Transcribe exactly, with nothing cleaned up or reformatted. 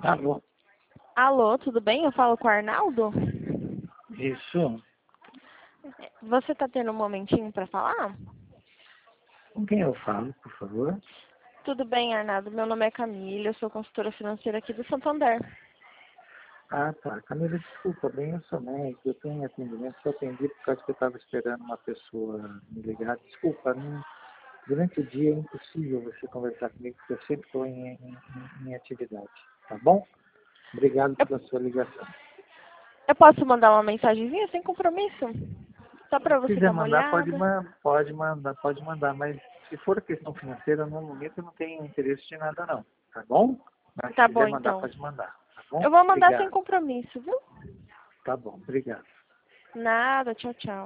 Alô? Alô, tudo bem? Eu falo com o Arnaldo? Isso? Você tá tendo um momentinho para falar? Com quem eu falo, por favor? Tudo bem, Arnaldo. Meu nome é Camila, eu sou consultora financeira aqui do Santander. Ah, tá. Camila, desculpa, bem, eu sou médico, eu tenho atendimento, só atendi por causa que eu estava esperando uma pessoa me ligar. Desculpa, não, durante o dia é impossível você conversar comigo, porque eu sempre estou em, em, em, em atividade, tá bom? Obrigado Eu, pela sua ligação. eu posso mandar uma mensagenzinha sem compromisso? Só para Se você quiser dar uma mandar, pode, olhada? man pode mandar, pode mandar, mas se for questão financeira, no momento eu não tenho interesse de nada não, tá bom? Mas se Tá bom, quiser mandar, então. pode mandar, tá bom? Eu vou mandar sem Obrigado. compromisso, viu? Tá bom, obrigado. Nada, tchau, tchau.